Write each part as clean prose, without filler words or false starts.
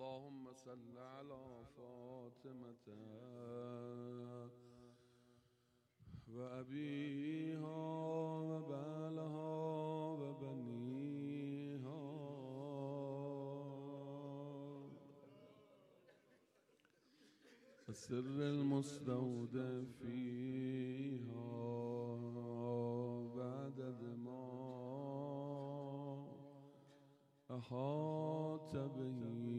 اللهم صل على فاطمة وأبيها وبعلها وبنيها السر المستودع فيها بعدد ما أحاط به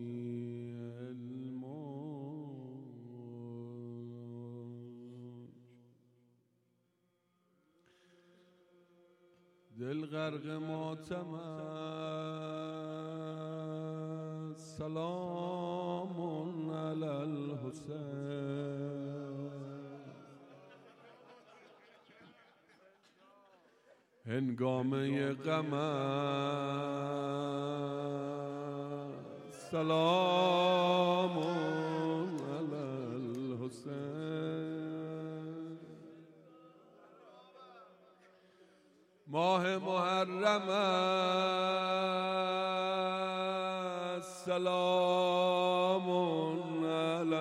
دل غرق ماتم است سلام علی الحسین هنگامه غم است سلام علی الحسین ماه محرم است سلام علی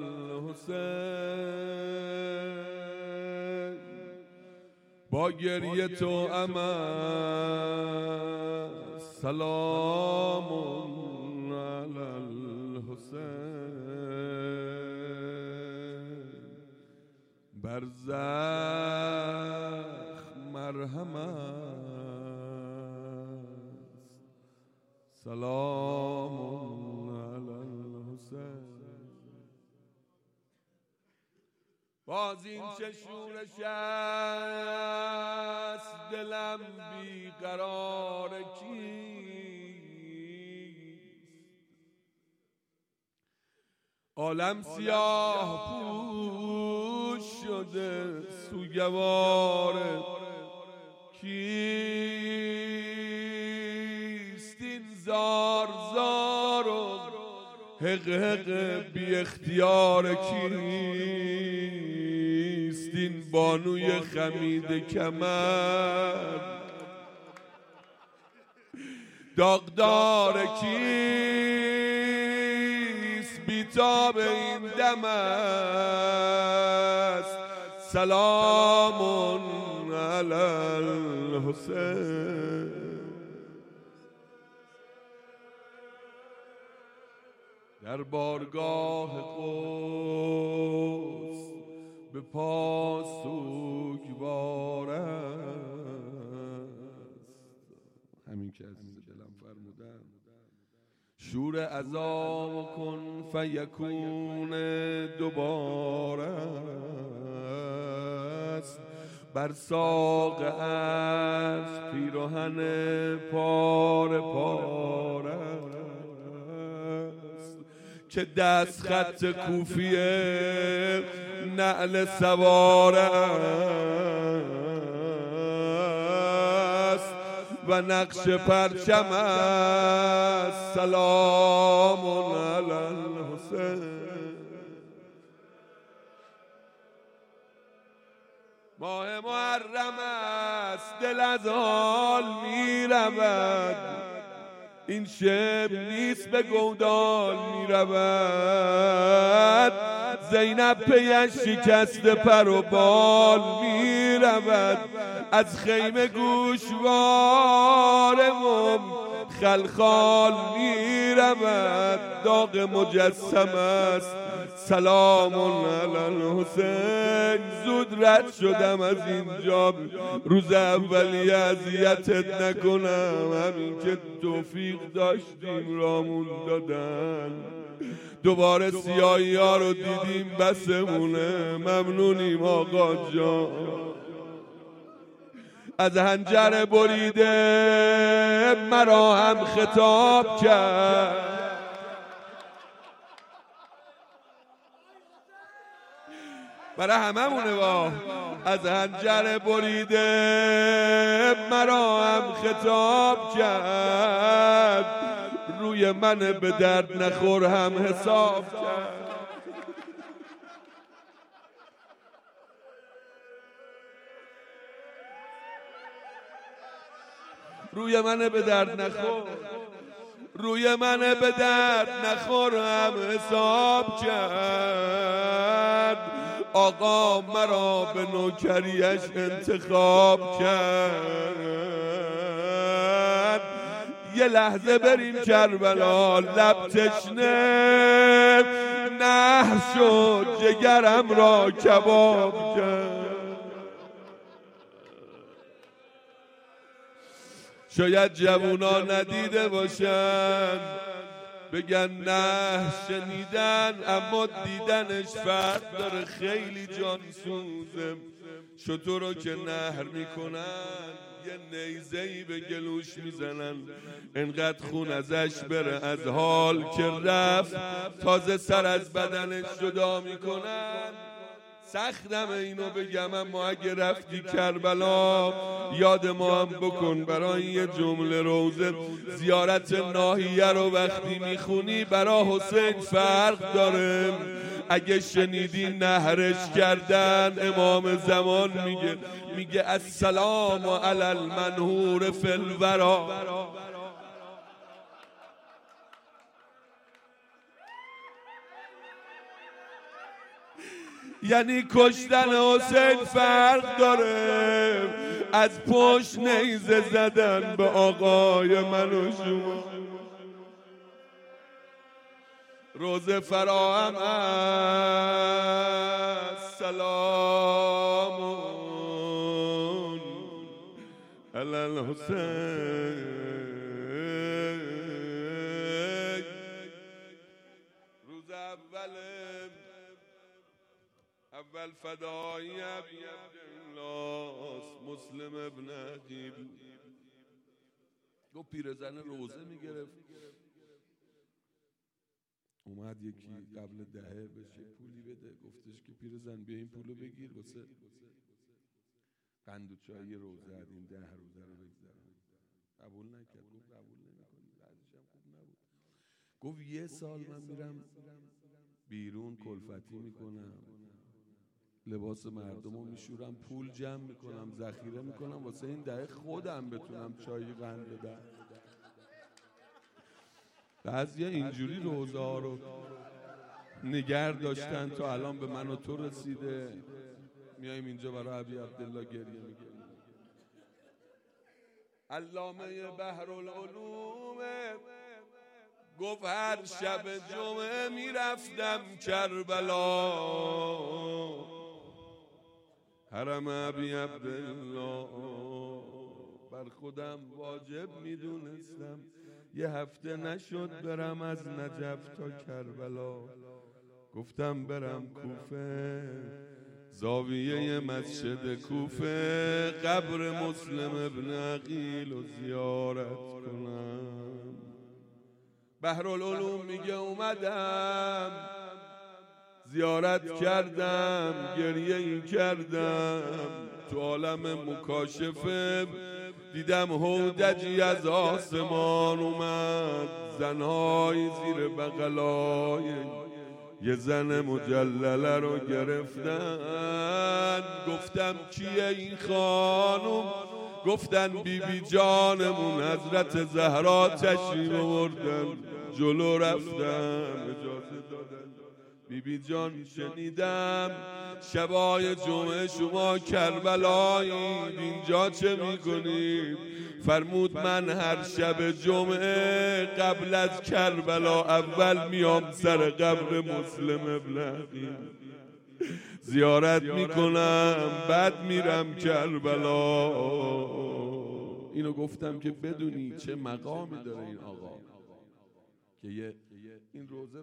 الحسین با گریه تو است سلام علی الحسین بر مرهم است سلام علی الحسین باز این چه شورش است دلم بیقرار کیست عالم سیاه پوش شده سوگوار کیست این زار زار و حق حق بی اختیار کیست این بانوی خمید کمر داغدار کیست بیتاب این دم است سلام علی الحسین در بارگاه قدس به پا سوگوار است همین که عزیز دلم فرمودن شور عذاب کن فیکون دوباره است بر ساق عرش پیراهن پاره پاره است که دست خط کوفی نعل سواره است و نقش پرچم است سلام علی الحسین ماه محرم است دل از حال می رود این شب نیست به گودال می رود زینب پیش شکست پر و بال می رود از خیمه گوشوارم خلخال می رود داغ مجسم است سلام علی الحسین زود رد شدم از اینجا روز اولی اذیتت نکنم همین که توفیق داشتیم رامون دادن دوباره سیاهی ها رو دیدیم بسمونه ممنونیم آقا جان از حنجر بریده مرا هم خطاب کرد برای همه مونه با از حنجر بریده مرا هم خطاب کرد روی من به درد نخور هم حساب کرد روی من به درد نخور روی من به درد نخورم حساب کرد، آقا مرا به نوکریش انتخاب کرد. یه لحظه بریم کربلا، لب تشنه نهر شد، جگرم را کباب کرد. شاید جوونا ندیده باشن بگن نه شنیدن، اما دیدنش فرق داره. خیلی جان سوزه شتر رو که نهر میکنن، یه نیزه‌ای به گلوش میزنن، انقدر خون ازش بره از حال که رفت، تازه سر از بدنش جدا میکنن. سختم اینو بگم، اما اگه رفتی کربلا یاد ما هم بکن. برای یه جمله روزه زیارت ناحیه رو وقتی میخونی برای حسین فرق داره. اگه شنیدی نهرش کردن، امام زمان میگه السلام علی المنهور فی الورا. یعنی کشتن حسین فرق داره از پشت نیزه زدن به آقای من و شما. روزه فراهم است، سلام علی الحسین. روز اول فدایی ابی عبدالله مسلم ابن عقیل. گفت پیرزن روزه میگرفت، اومد یکی قبل دهه بشه پولی بده، گفتش که پیرزن بیا این پولو بگیر واسه قند و چای روزه، این 10 روزه رو بگذرم. قبول نکرد، گفت قبول نمی‌کنی، بعدش هم خوب نبود. گفت یه سال من میرم بیرون کلفتی میکنم، لباس مردم رو میشورم، پول جمع میکنم، ذخیره میکنم واسه این دهه خودم بتونم چای قند بدم. بعضیا اینجوری روزه ها رو نگر داشتن تا الان به من و تو رسیده. میایم اینجا برای ابی عبدالله گریه میکنیم. علامه بحرالعلوم گفت هر شب جمعه میرفتم کربلا، حرم ابی عبدالله بر خودم واجب میدونستم، یه هفته نشد برم از نجف تا کربلا. گفتم برم کوفه، زاویه مسجد کوفه، قبر مسلم ابن عقیل و زیارت کنم. بحرالعلوم میگه اومدم زیارت کردم، گریه ای کردم، تو عالم مکاشفه دیدم هودجی از آسمان اومد، زنهای زیر بغلای یه زن مجلله رو گرفتن. گفتم کیه این خانم؟ گفتن بی جانمون حضرت زهرا تشریف آوردن. جلو رفتم اجازه دادن. بی جان شنیدم شبای جمعه شما کربلایید، اینجا چه میکنید؟ فرمود من هر شب جمعه قبل از کربلا اول میام سر قبر مسلم ابن عقیل زیارت میکنم، بعد میرم کربلا. اینو گفتم که بدونی چه مقامی داره این آقا که این روزه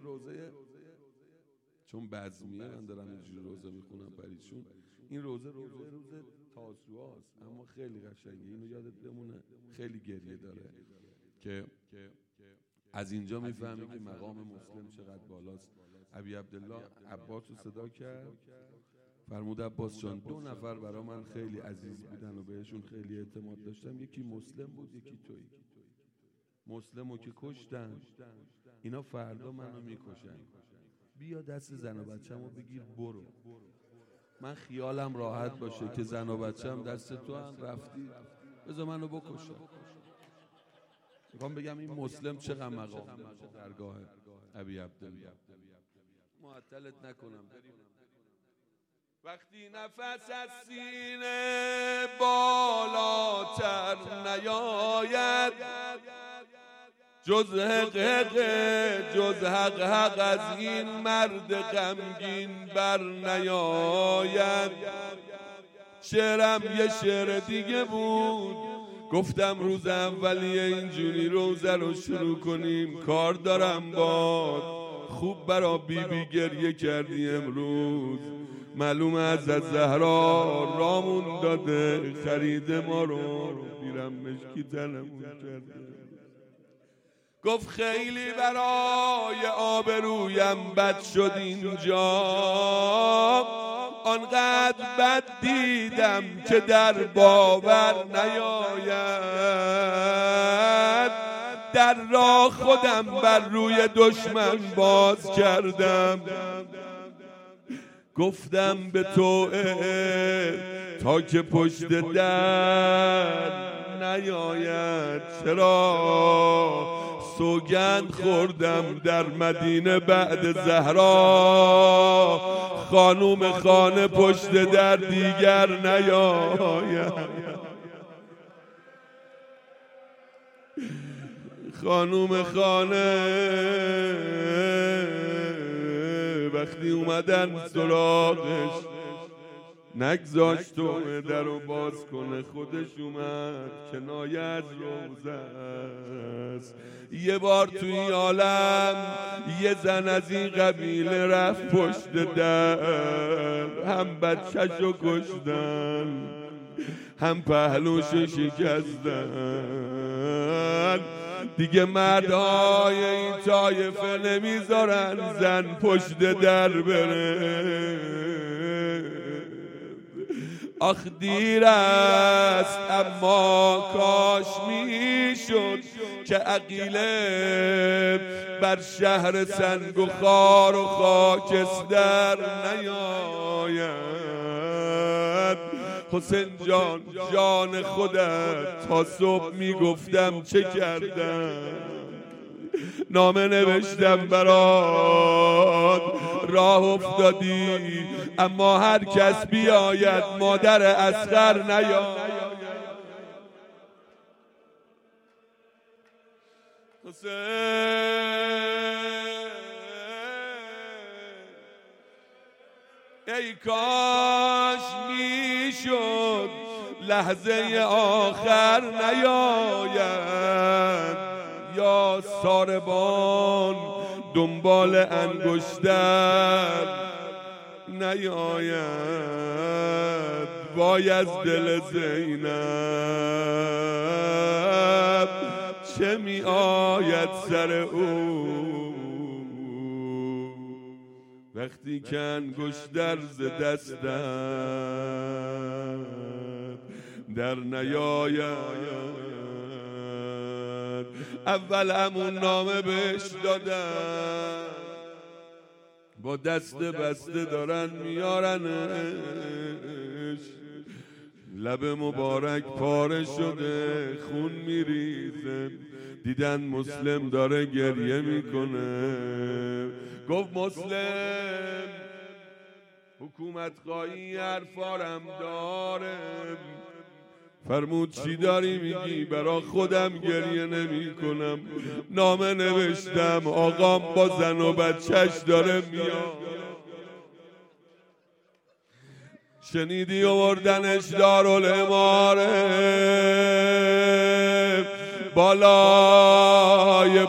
چون بزمیه، من دارم اینجوری روزه میخونم پریشون، این روزه تاسوعاست اما خیلی قشنگه، اینو یادت بمونه. خیلی گریه داره که از اینجا میفهمی که مقام مسلم چقدر بالاست. ابی عبدالله عباس رو صدا کرد، فرمود عباس جان 2 نفر برای من خیلی عزیز بودن و بهشون خیلی اعتماد داشتم، یکی مسلم بود یکی تویی. مسلمو که کشتن، اینا فردا منو میکشن، بیا دست زن و بچه‌مو بگیر برو، من خیالم راحت باشه که زن و بچه‌م دست تو هم رفتی، بذار منو بکشن. میخوام بگم این مسلم چقدر مقام داره درگاه ابی عبدالله. معطلت نکنم. وقتی نفس از سینه بالاتر نیاید، جز حق از این مرد غمگین بر نیاید. شعرم یه شعر دیگه بود، گفتم روز اولیه اینجوری روزه رو شروع کنیم، کار دارم باد. خوب برا بیبی گریه کردی امروز، معلومه از زهرا رامون داده، خرید ما رو بیرم مشکی تنمون کرده. گفت خیلی برای آبرویم بد شد اینجا، آنقدر بد دیدم که در باور نیاید. در راه خودم بر روی دشمن باز کردم، گفتم به تو تا که پشت در نیاید. چرا سوگند خوردم در مدینه بعد زهرا، خانوم خانه پشت در دیگر نیاید. خانوم خانه وقتی اومدن سراغش نگذاشت تو در رو باز کنه، خودش اومد کنایه از روزه است. یه بار توی عالم یه زن از این قبیله رفت پشت در، هم بچه‌شو کشتن هم پهلوشو شکستن. دیگه مردهای این طایفه نمیذارن زن پشت در بره. آخ دیر است اما کاش میشد که عقیله بر شهر سنگ و خار و خاکستر نیاید. حسین جان جان خودت تا صبح میگفتم چه کردم، نامه نوشتم برات راه افتادی، اما هر کس بیاید مادر اصغر نیاید. ای کاش میشد لحظه آخر نیاید، یا ساربان دنبال انگشتر نیاید. وای از دل زینب چه می آید سر او، وقتی که انگشتر ز دستت در نیاید. اول همون نامه بهش دادن، با دست بسته دارن میارنش، لب مبارک پاره شده خون میریزه. دیدن مسلم داره گریه میکنه، گفت مسلم حکومت خواهی حرفارم داره. فرمود چی داری میگی؟ برا خودم گریه نمی کنم، نامه نوشتم آقام با زن و بچهش داره میاد. شنیدی آوردنش دارالاماره، بالای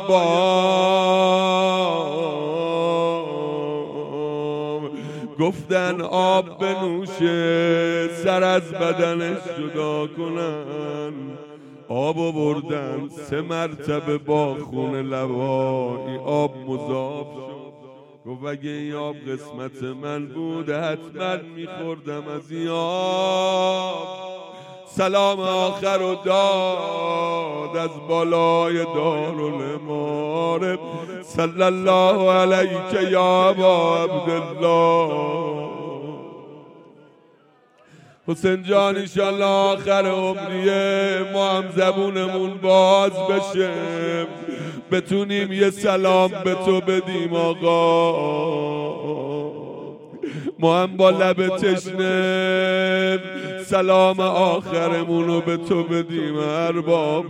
بام گفتن آب بنوشه، سر از بدنش جدا کنن. آب آوردن 3 مرتبه با خون لوایی آب مذاب شد. گفت اگه این آب قسمت من بود حتما میخوردم از این آب. سلام آخر رو داد از بالای دارالاماره، صلی الله علیک یا ابا عبدالله. حسین جان انشالله آخر عمریه ما هم زبونمون باز بشه، بتونیم یه سلام به تو بدیم آقا. ما هم با لب تشنه سلام آخرمون رو به تو بدیم ارباب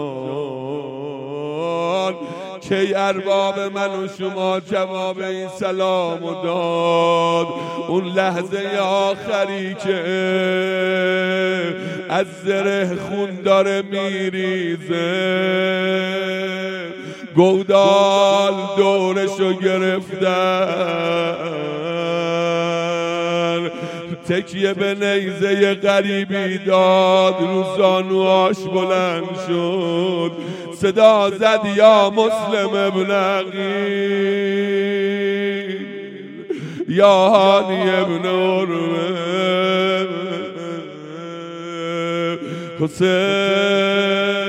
جان. کی ارباب من و شما جواب این سلامو داد؟ اون لحظه آخری که از زره خون داره میریزه، گودال دورشو گرفتن، تکیه به نیزه غریبی داد، رو زانوهاش بلند شد، صدا زد یا مسلم ابن عقیل، یا هانی ابن عروه. حسین